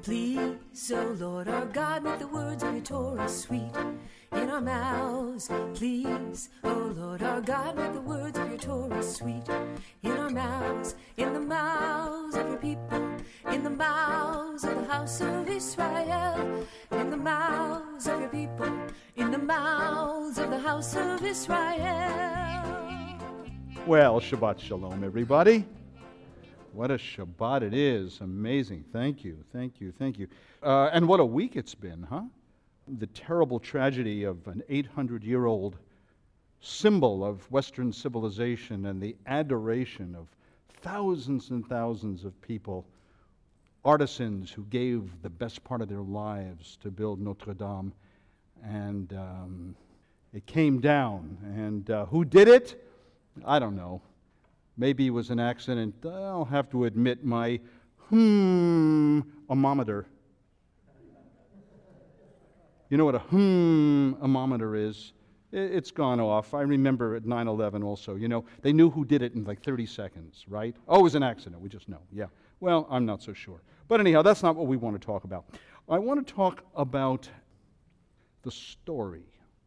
Please, O Lord our God, make the words of your Torah sweet in our mouths. Please, O Lord our God, make the words of your Torah sweet in our mouths, in the mouths of your people, in the mouths of the house of Israel, in the mouths of your people, in the mouths of the house of Israel. Well, Shabbat Shalom, everybody. What a Shabbat it is. Amazing. Thank you, thank you, thank you. And what a week it's been, huh? The terrible tragedy of an 800-year-old symbol of Western civilization and the adoration of thousands and thousands of people, artisans who gave the best part of their lives to build Notre Dame. And it came down. And who did it? I don't know. Maybe it was an accident. I'll have to admit my amometer. You know what a amometer is? It's gone off. I remember at 9/11 also. You know, they knew who did it in like 30 seconds, right? Oh, it was an accident. We just know. Yeah. Well, I'm not so sure. But anyhow, that's not what we want to talk about. I want to talk about the story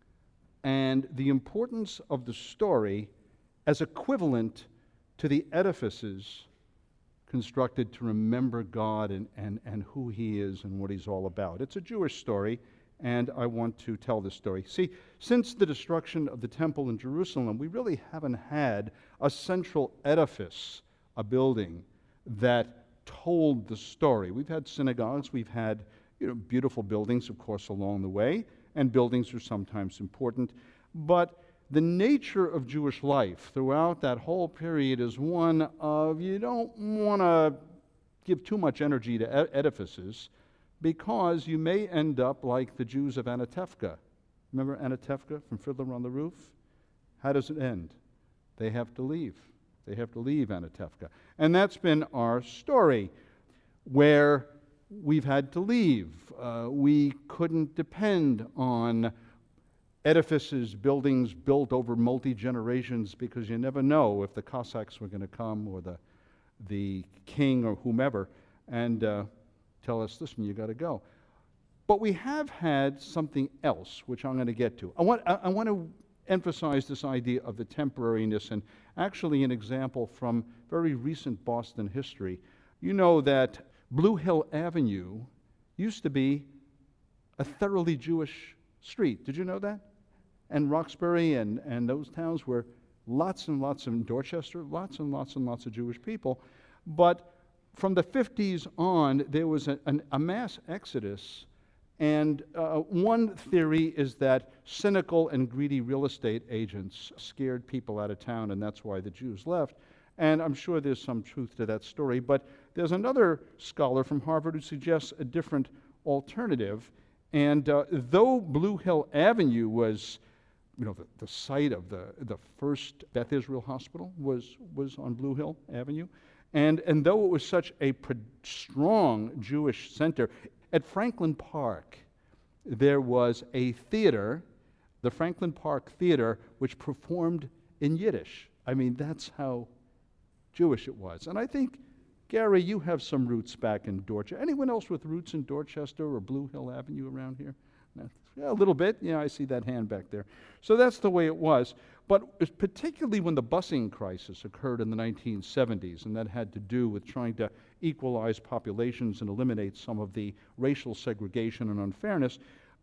and the importance of the story as equivalent to the edifices constructed to remember God and who He is and what He's all about. It's a Jewish story, and I want to tell this story. See, since the destruction of the temple in Jerusalem, we really haven't had a central edifice, a building that told the story. We've had synagogues, we've had beautiful buildings, of course, along the way, and buildings are sometimes important, but the nature of Jewish life throughout that whole period is one of you don't want to give too much energy to edifices because you may end up like the Jews of Anatevka. Remember Anatevka from Fiddler on the Roof? How does it end? They have to leave. They have to leave Anatevka. And that's been our story, where we've had to leave. We couldn't depend on edifices, buildings built over multi-generations, because you never know if the Cossacks were going to come or the king or whomever and tell us, listen, you got to go. But we have had something else, which I'm going to get to. I want to emphasize this idea of the temporariness, and actually an example from very recent Boston history. You know that Blue Hill Avenue used to be a thoroughly Jewish street. Did you know that? And Roxbury and those towns were lots and lots of, Dorchester, lots and lots and lots of Jewish people. But from the 50s on, there was a mass exodus. And one theory is that cynical and greedy real estate agents scared people out of town, and that's why the Jews left. And I'm sure there's some truth to that story. But there's another scholar from Harvard who suggests a different alternative. And though Blue Hill Avenue was the site of the first Beth Israel Hospital was on Blue Hill Avenue. And though it was such a strong Jewish center, at Franklin Park, there was a theater, the Franklin Park Theater, which performed in Yiddish. I mean, that's how Jewish it was. And I think, Gary, you have some roots back in Dorchester. Anyone else with roots in Dorchester or Blue Hill Avenue around here? No. Yeah, a little bit. Yeah, I see that hand back there. So that's the way it was. But particularly when the busing crisis occurred in the 1970s, and that had to do with trying to equalize populations and eliminate some of the racial segregation and unfairness,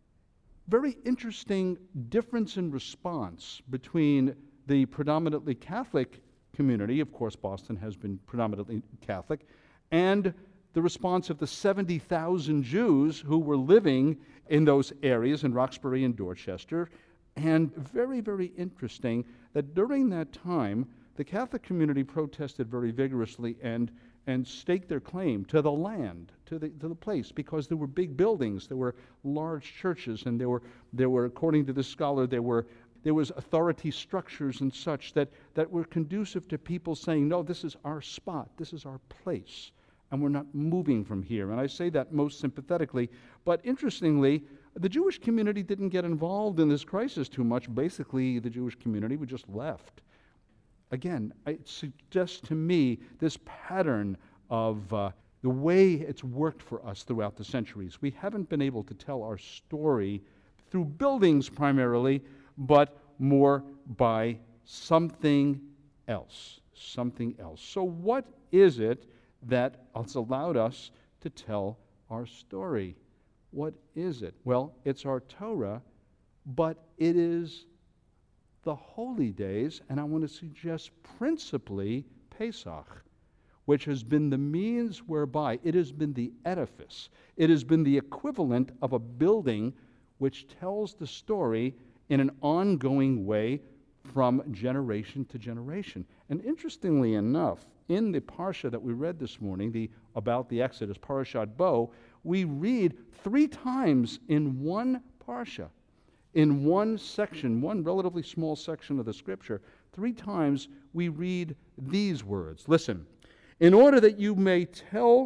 very interesting difference in response between the predominantly Catholic community, of course Boston has been predominantly Catholic, and the response of the 70,000 Jews who were living in those areas in Roxbury and Dorchester. And very, very interesting that during that time, the Catholic community protested very vigorously and staked their claim to the land, to the place, because there were big buildings, there were large churches, and there were, according to this scholar, there was authority structures and such that were conducive to people saying, no, this is our spot, this is our place, and we're not moving from here. And I say that most sympathetically, but interestingly, the Jewish community didn't get involved in this crisis too much. Basically, the Jewish community would just left. Again, it suggests to me this pattern of the way it's worked for us throughout the centuries. We haven't been able to tell our story through buildings primarily, but more by something else. Something else. So what is it that has allowed us to tell our story? What is it? Well, it's our Torah, but it is the holy days, and I want to suggest principally Pesach, which has been the means whereby it has been the edifice. It has been the equivalent of a building which tells the story in an ongoing way from generation to generation. And interestingly enough, in the parsha that we read this morning, about the Exodus, Parashat Bo, we read 3 times in one parsha, in one section, one relatively small section of the scripture, 3 times we read these words. Listen, in order that you may tell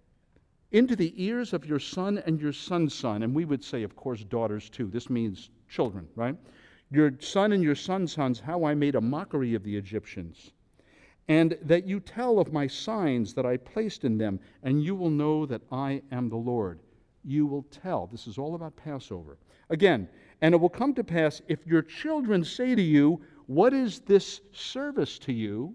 into the ears of your son and your son's son, and we would say, of course, daughters too. This means children, right? Your son and your son's sons, how I made a mockery of the Egyptians, and that you tell of my signs that I placed in them, and you will know that I am the Lord. You will tell. This is all about Passover. Again, and it will come to pass, if your children say to you, what is this service to you?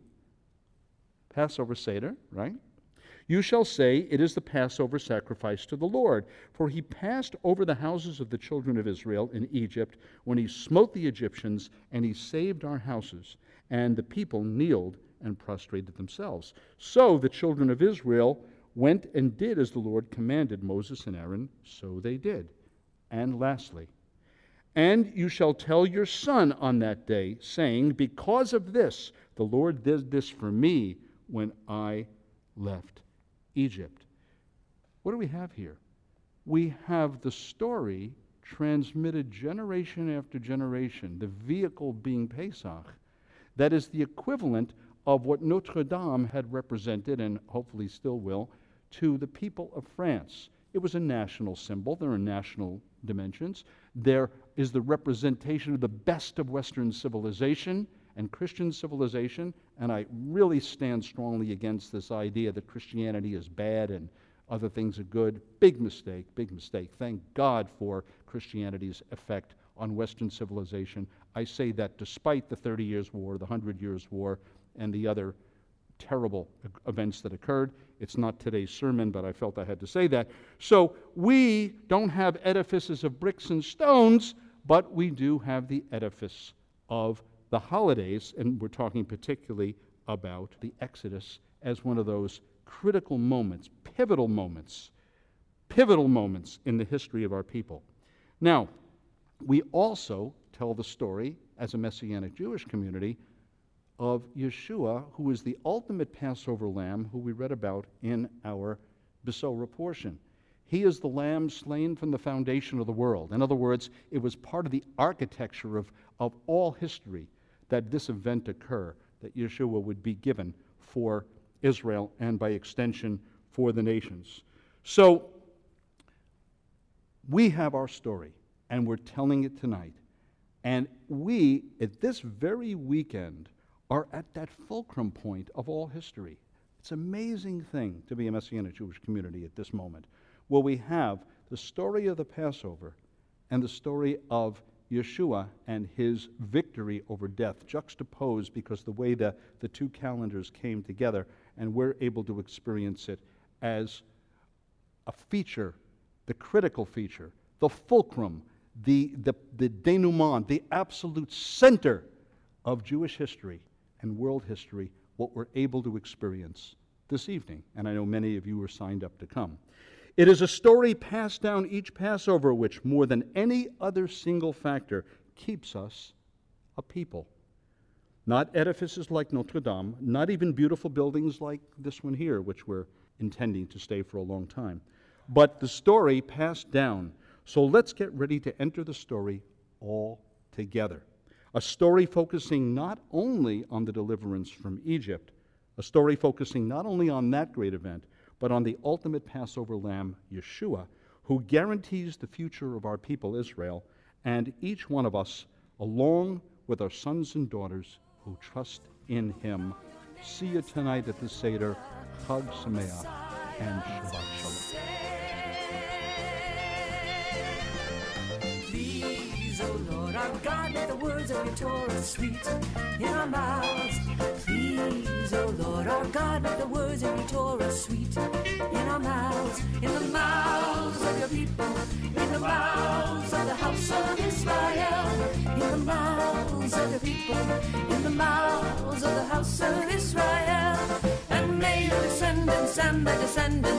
Passover Seder, right? You shall say, it is the Passover sacrifice to the Lord. For he passed over the houses of the children of Israel in Egypt when he smote the Egyptians, and he saved our houses. And the people kneeled and prostrated themselves. So the children of Israel went and did as the Lord commanded Moses and Aaron, so they did. And lastly, and you shall tell your son on that day, saying, because of this, the Lord did this for me when I left Egypt. What do we have here? We have the story transmitted generation after generation, the vehicle being Pesach, that is the equivalent of what Notre Dame had represented, and hopefully still will, to the people of France. It was a national symbol. There are national dimensions. There is the representation of the best of Western civilization and Christian civilization, and I really stand strongly against this idea that Christianity is bad and other things are good. Big mistake, big mistake. Thank God for Christianity's effect on Western civilization. I say that despite the 30 Years' War, the 100 Years' War, and the other terrible events that occurred. It's not today's sermon, but I felt I had to say that. So we don't have edifices of bricks and stones, but we do have the edifice of the holidays, and we're talking particularly about the Exodus as one of those critical moments, pivotal moments in the history of our people. Now, we also tell the story as a Messianic Jewish community of Yeshua, who is the ultimate Passover lamb, who we read about in our Besorah portion. He is the lamb slain from the foundation of the world. In other words, it was part of the architecture of all history that this event occur, that Yeshua would be given for Israel and by extension for the nations. So we have our story, and we're telling it tonight. And we, at this very weekend, are at that fulcrum point of all history. It's an amazing thing to be a Messianic Jewish community at this moment, where we have the story of the Passover and the story of Yeshua and his victory over death juxtaposed because the way the two calendars came together, and we're able to experience it as a feature, the critical feature, the fulcrum, the denouement, the absolute center of Jewish history and world history, what we're able to experience this evening. And I know many of you are signed up to come. It is a story passed down each Passover, which more than any other single factor keeps us a people. Not edifices like Notre Dame, not even beautiful buildings like this one here, which we're intending to stay for a long time, but the story passed down. So let's get ready to enter the story all together. A story focusing not only on the deliverance from Egypt, a story focusing not only on that great event, but on the ultimate Passover lamb, Yeshua, who guarantees the future of our people, Israel, and each one of us, along with our sons and daughters who trust in him. See you tonight at the Seder. Chag Sameach, and Shabbat Shalom. Please, O Lord our God, make the words of your Torah sweet in our mouths. Please, O Lord our God, make the words of your Torah sweet in our mouths, in the mouths of your people, in the mouths of the house of Israel, in the mouths of your people, in the mouths of the house of Israel. And may your descendants and the descendants